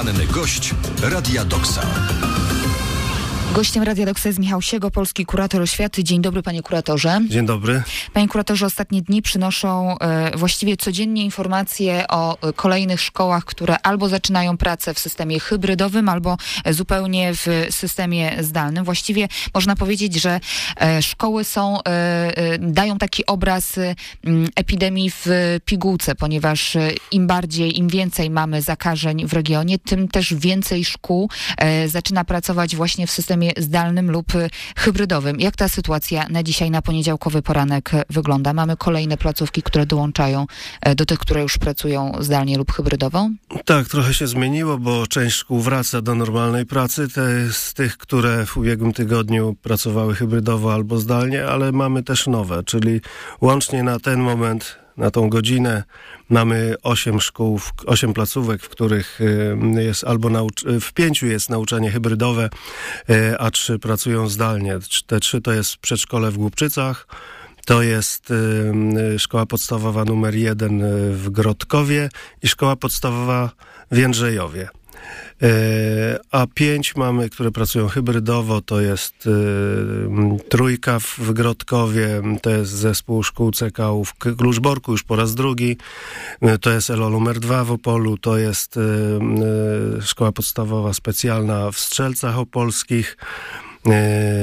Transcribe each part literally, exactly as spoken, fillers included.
Poranny gość Radia Doksa. Gościem Radia Doksa jest Michał Siego, polski kurator oświaty. Dzień dobry, panie kuratorze. Dzień dobry. Panie kuratorze, ostatnie dni przynoszą e, właściwie codziennie informacje o e, kolejnych szkołach, które albo zaczynają pracę w systemie hybrydowym, albo e, zupełnie w systemie zdalnym. Właściwie można powiedzieć, że e, szkoły są, e, e, dają taki obraz e, epidemii w pigułce, ponieważ e, im bardziej, im więcej mamy zakażeń w regionie, tym też więcej szkół e, zaczyna pracować właśnie w systemie zdalnym lub hybrydowym. Jak ta sytuacja na dzisiaj, na poniedziałkowy poranek wygląda? Mamy kolejne placówki, które dołączają do tych, które już pracują zdalnie lub hybrydowo? Tak, trochę się zmieniło, bo część szkół wraca do normalnej pracy. Te z tych, które w ubiegłym tygodniu pracowały hybrydowo albo zdalnie, ale mamy też nowe, czyli łącznie na ten moment, na tą godzinę mamy osiem szkół, osiem placówek, w których jest albo nauc- w pięciu jest nauczanie hybrydowe, a trzy pracują zdalnie. Te trzy to jest przedszkole w Głubczycach, to jest y, szkoła podstawowa numer jeden w Grodkowie i szkoła podstawowa w Jędrzejowie. A pięć mamy, które pracują hybrydowo, to jest y, Trójka w Grodkowie, to jest zespół szkół C K U w Kluczborku już po raz drugi, to jest L O numer dwa w Opolu, to jest y, y, szkoła podstawowa specjalna w Strzelcach Opolskich y,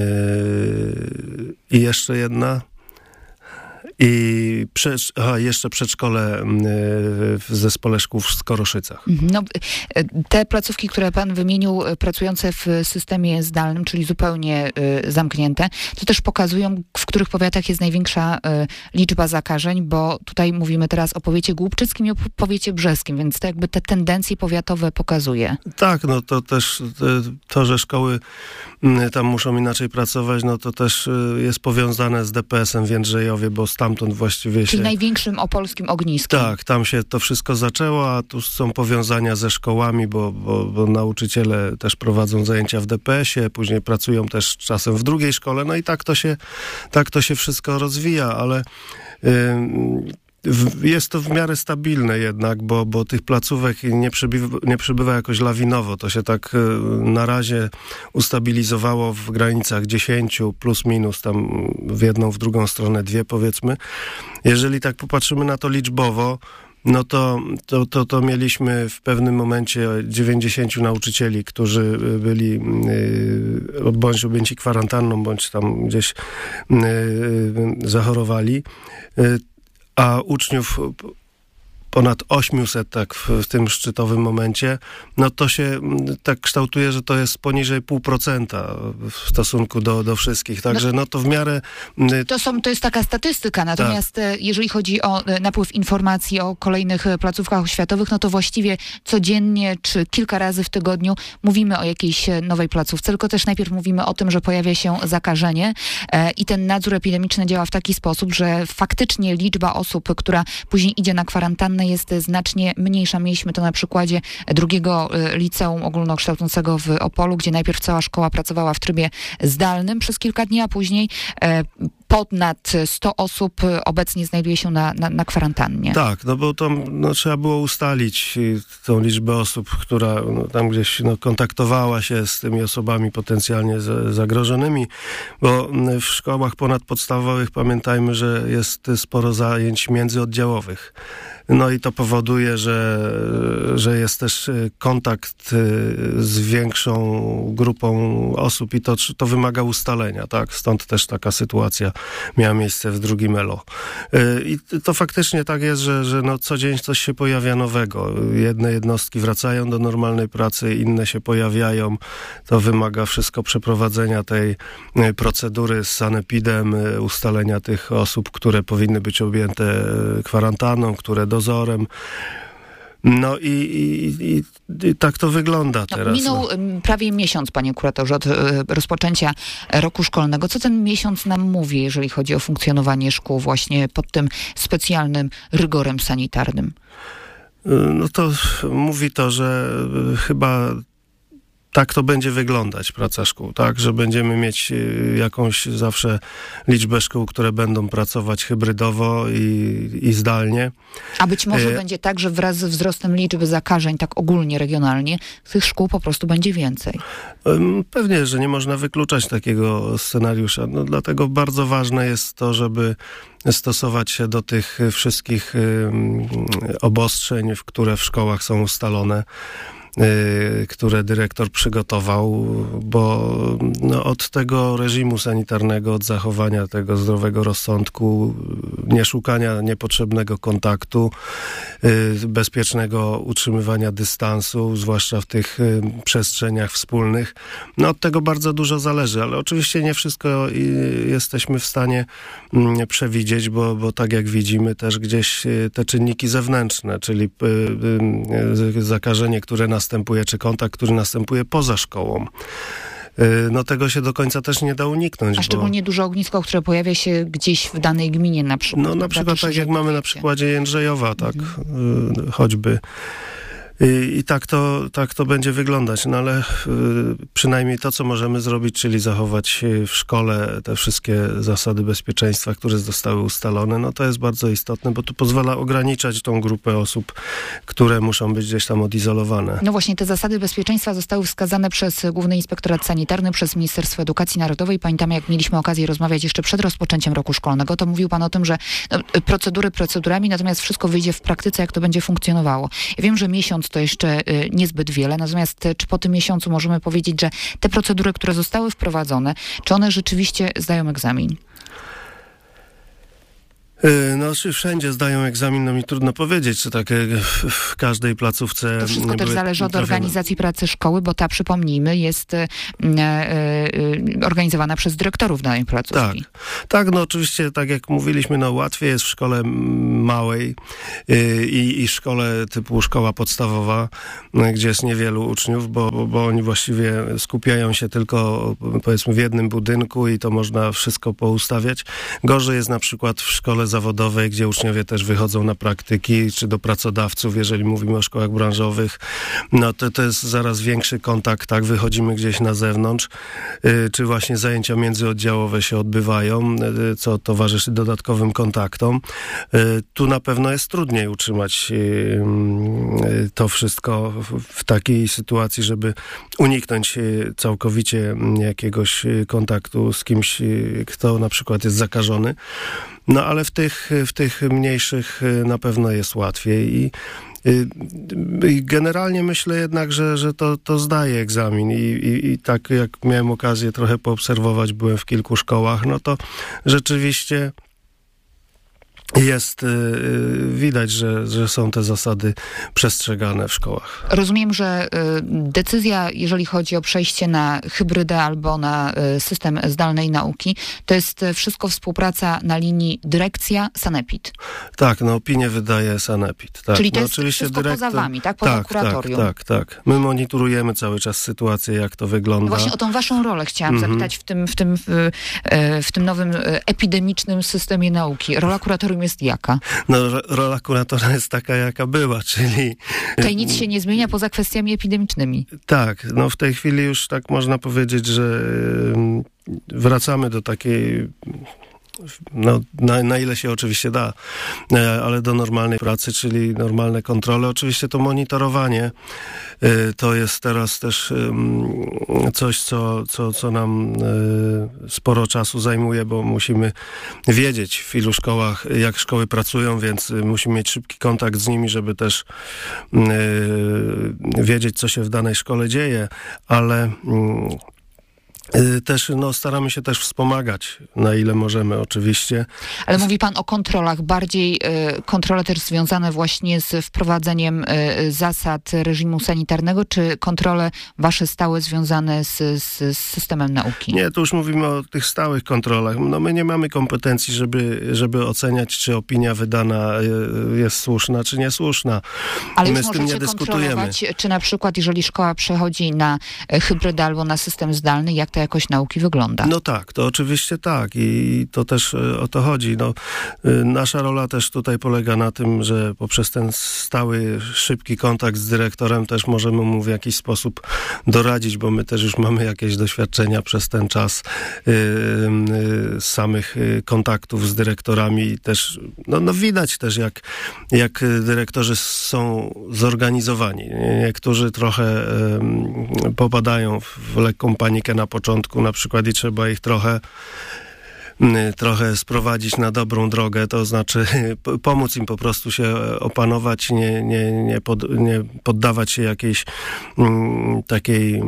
i jeszcze jedna. I przed, aha, jeszcze przedszkole w zespole szkół w Skoroszycach. No, te placówki, które pan wymienił, pracujące w systemie zdalnym, czyli zupełnie y, zamknięte, to też pokazują, w których powiatach jest największa y, liczba zakażeń, bo tutaj mówimy teraz o powiecie głubczyckim i o powiecie brzeskim, więc to jakby te tendencje powiatowe pokazuje. Tak, no to też to, że szkoły tam muszą inaczej pracować, no to też jest powiązane z D P S em w Jędrzejowie, bo stamtąd właściwie się... Czyli największym opolskim ogniskiem. Tak, tam się to wszystko zaczęło, a tu są powiązania ze szkołami, bo, bo, bo nauczyciele też prowadzą zajęcia w D P es ie, później pracują też czasem w drugiej szkole, no i tak to się, tak to się wszystko rozwija, ale... Yy, Jest to w miarę stabilne jednak, bo, bo tych placówek nie przybywa, nie przybywa jakoś lawinowo. To się tak na razie ustabilizowało w granicach dziesięciu plus minus, tam w jedną, w drugą stronę dwie powiedzmy. Jeżeli tak popatrzymy na to liczbowo, no to, to, to, to mieliśmy w pewnym momencie dziewięćdziesięciu nauczycieli, którzy byli yy, bądź objęci kwarantanną, bądź tam gdzieś yy, zachorowali. Yy, a uczniów ponad osiemset, tak w, w tym szczytowym momencie, no to się tak kształtuje, że to jest poniżej pół procenta w stosunku do, do wszystkich. Także no to w miarę... To, są, to jest taka statystyka, natomiast tak. Jeżeli chodzi o napływ informacji o kolejnych placówkach oświatowych, no to właściwie codziennie czy kilka razy w tygodniu mówimy o jakiejś nowej placówce, tylko też najpierw mówimy o tym, że pojawia się zakażenie e, i ten nadzór epidemiczny działa w taki sposób, że faktycznie liczba osób, która później idzie na kwarantannę, jest znacznie mniejsza. Mieliśmy to na przykładzie drugiego liceum ogólnokształcącego w Opolu, gdzie najpierw cała szkoła pracowała w trybie zdalnym przez kilka dni, a później e, ponad sto osób obecnie znajduje się na, na, na kwarantannie. Tak, no bo tam no, trzeba było ustalić tą liczbę osób, która no, tam gdzieś no, kontaktowała się z tymi osobami potencjalnie z, zagrożonymi, bo w szkołach ponadpodstawowych pamiętajmy, że jest sporo zajęć międzyoddziałowych. No i to powoduje, że, że jest też kontakt z większą grupą osób i to, to wymaga ustalenia, tak? Stąd też taka sytuacja miała miejsce w drugim L O. I to faktycznie tak jest, że, że no co dzień coś się pojawia nowego. Jedne jednostki wracają do normalnej pracy, inne się pojawiają. To wymaga wszystko przeprowadzenia tej procedury z sanepidem, ustalenia tych osób, które powinny być objęte kwarantanną, które dozorem. No i, i, i, i tak to wygląda teraz. No, minął no. prawie miesiąc, panie kuratorze, od rozpoczęcia roku szkolnego. Co ten miesiąc nam mówi, jeżeli chodzi o funkcjonowanie szkół właśnie pod tym specjalnym rygorem sanitarnym? No to mówi to, że chyba tak to będzie wyglądać, praca szkół, tak, że będziemy mieć jakąś zawsze liczbę szkół, które będą pracować hybrydowo i, i zdalnie. A być może e... będzie tak, że wraz ze wzrostem liczby zakażeń, tak ogólnie, regionalnie, tych szkół po prostu będzie więcej. Pewnie, że nie można wykluczać takiego scenariusza. No, dlatego bardzo ważne jest to, żeby stosować się do tych wszystkich obostrzeń, które w szkołach są ustalone, które dyrektor przygotował, bo no, od tego reżimu sanitarnego, od zachowania tego zdrowego rozsądku, nie szukania niepotrzebnego kontaktu, bezpiecznego utrzymywania dystansu, zwłaszcza w tych przestrzeniach wspólnych, no od tego bardzo dużo zależy, ale oczywiście nie wszystko jesteśmy w stanie przewidzieć, bo, bo tak jak widzimy też gdzieś te czynniki zewnętrzne, czyli zakażenie, które nas następuje, czy kontakt, który następuje poza szkołą. No tego się do końca też nie da uniknąć. A szczególnie bo... duże ognisko, które pojawia się gdzieś w danej gminie na przykład. No na przykład tak jak mamy na przykładzie Jędrzejowa, tak, mhm. choćby. I, i tak, to, tak to będzie wyglądać, no ale y, przynajmniej to, co możemy zrobić, czyli zachować w szkole te wszystkie zasady bezpieczeństwa, które zostały ustalone, no to jest bardzo istotne, bo to pozwala ograniczać tą grupę osób, które muszą być gdzieś tam odizolowane. No właśnie, te zasady bezpieczeństwa zostały wskazane przez Główny Inspektorat Sanitarny, przez Ministerstwo Edukacji Narodowej. Pamiętam, jak mieliśmy okazję rozmawiać jeszcze przed rozpoczęciem roku szkolnego, to mówił pan o tym, że no, procedury procedurami, natomiast wszystko wyjdzie w praktyce, jak to będzie funkcjonowało. Ja wiem, że miesiąc to jeszcze y, niezbyt wiele, natomiast y, czy po tym miesiącu możemy powiedzieć, że te procedury, które zostały wprowadzone, czy one rzeczywiście zdają egzamin? No, czy wszędzie zdają egzamin, no mi trudno powiedzieć, czy tak w, w każdej placówce... To wszystko też zależy od organizacji pracy szkoły, bo ta, przypomnijmy, jest e, e, organizowana przez dyrektorów danej placówki. Tak, tak, no oczywiście, tak jak mówiliśmy, no łatwiej jest w szkole małej yy, i, i szkole typu szkoła podstawowa, yy, gdzie jest niewielu uczniów, bo, bo, bo oni właściwie skupiają się tylko, powiedzmy, w jednym budynku i to można wszystko poustawiać. Gorzej jest na przykład w szkole zawodowej, gdzie uczniowie też wychodzą na praktyki, czy do pracodawców, jeżeli mówimy o szkołach branżowych, no to, to jest zaraz większy kontakt, tak, wychodzimy gdzieś na zewnątrz, yy, czy właśnie zajęcia międzyoddziałowe się odbywają, yy, co towarzyszy dodatkowym kontaktom. Yy, tu na pewno jest trudniej utrzymać yy, yy, to wszystko w, w takiej sytuacji, żeby uniknąć yy, całkowicie jakiegoś yy, kontaktu z kimś, yy, kto na przykład jest zakażony. No ale w tych, w tych mniejszych na pewno jest łatwiej i, i generalnie myślę jednak, że, że to, to zdaje egzamin I, i, i tak jak miałem okazję trochę poobserwować, byłem w kilku szkołach, no to rzeczywiście jest, yy, widać, że, że są te zasady przestrzegane w szkołach. Rozumiem, że y, decyzja, jeżeli chodzi o przejście na hybrydę albo na y, system zdalnej nauki, to jest wszystko współpraca na linii dyrekcja, sanepid. Tak, no opinię wydaje sanepid. Tak. Czyli to no, jest oczywiście wszystko dyrektor... poza wami, tak? Poza tak, kuratorium. Tak, tak, tak. My monitorujemy cały czas sytuację, jak to wygląda. No właśnie o tą waszą rolę chciałam mm-hmm. zapytać w tym, w, tym, w, w tym nowym epidemicznym systemie nauki. Rola kuratorium jest jaka? No, rola kuratora jest taka, jaka była, czyli... Tutaj nic się nie zmienia poza kwestiami epidemicznymi. Tak, no w tej chwili już tak można powiedzieć, że wracamy do takiej... No, na, na ile się oczywiście da, ale do normalnej pracy, czyli normalne kontrole. Oczywiście to monitorowanie to jest teraz też coś, co, co, co nam sporo czasu zajmuje, bo musimy wiedzieć w ilu szkołach, jak szkoły pracują, więc musimy mieć szybki kontakt z nimi, żeby też wiedzieć, co się w danej szkole dzieje, ale też no, staramy się też wspomagać, na ile możemy oczywiście. Ale mówi pan o kontrolach, bardziej y, kontrole też związane właśnie z wprowadzeniem y, zasad reżimu sanitarnego, czy kontrole wasze stałe związane z, z, z systemem nauki? Nie, tu już mówimy o tych stałych kontrolach. No my nie mamy kompetencji, żeby, żeby oceniać, czy opinia wydana jest słuszna, czy niesłuszna. Ale my już z tym nie dyskutujemy. Czy na przykład, jeżeli szkoła przechodzi na hybrydę albo na system zdalny, jak ta ta jakość nauki wygląda. No tak, to oczywiście tak i to też o to chodzi. No, nasza rola też tutaj polega na tym, że poprzez ten stały, szybki kontakt z dyrektorem też możemy mu w jakiś sposób doradzić, bo my też już mamy jakieś doświadczenia przez ten czas yy, yy, samych kontaktów z dyrektorami. Też, no, no widać też, jak, jak dyrektorzy są zorganizowani. Niektórzy trochę yy, popadają w lekką panikę na początku, na przykład i trzeba ich trochę trochę sprowadzić na dobrą drogę, to znaczy pomóc im po prostu się opanować, nie, nie, nie, pod, nie poddawać się jakiejś m, takiej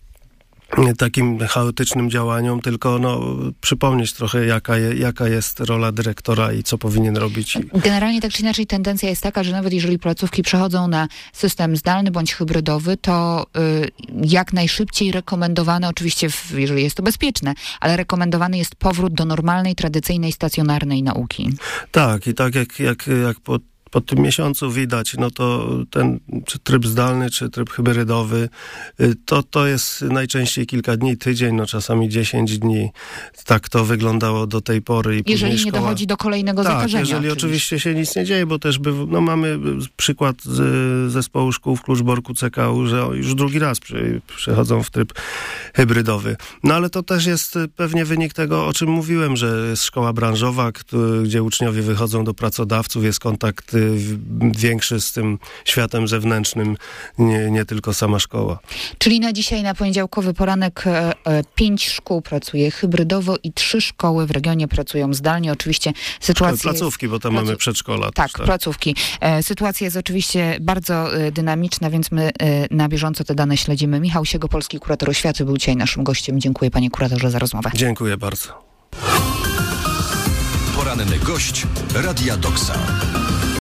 takim chaotycznym działaniom, tylko no, przypomnieć trochę, jaka, je, jaka jest rola dyrektora i co powinien robić. Generalnie tak czy inaczej tendencja jest taka, że nawet jeżeli placówki przechodzą na system zdalny bądź hybrydowy, to y, jak najszybciej rekomendowane, oczywiście w, jeżeli jest to bezpieczne, ale rekomendowany jest powrót do normalnej, tradycyjnej, stacjonarnej nauki. Tak, i tak jak, jak, jak po Po tym miesiącu widać, no to ten czy tryb zdalny, czy tryb hybrydowy, to, to jest najczęściej kilka dni, tydzień, no czasami dziesięć dni. Tak to wyglądało do tej pory. I jeżeli nie szkoła... dochodzi do kolejnego tak, zakażenia. jeżeli oczywiście. oczywiście się nic nie dzieje, bo też by, no mamy przykład z zespołu szkół w Kluczborku C K U, że już drugi raz przy, przychodzą w tryb hybrydowy. No ale to też jest pewnie wynik tego, o czym mówiłem, że jest szkoła branżowa, gdzie uczniowie wychodzą do pracodawców, jest kontakt większy z tym światem zewnętrznym, nie, nie tylko sama szkoła. Czyli na dzisiaj, na poniedziałkowy poranek e, e, pięć szkół pracuje hybrydowo i trzy szkoły w regionie pracują zdalnie. Oczywiście sytuacja Placówki, jest, bo tam placu... mamy przedszkola. Tak, też, tak, placówki. E, sytuacja jest oczywiście bardzo e, dynamiczna, więc my e, na bieżąco te dane śledzimy. Michał Siego, polski kurator oświaty, był dzisiaj naszym gościem. Dziękuję, panie kuratorze, za rozmowę. Dziękuję bardzo. Poranny gość Radia Doksa.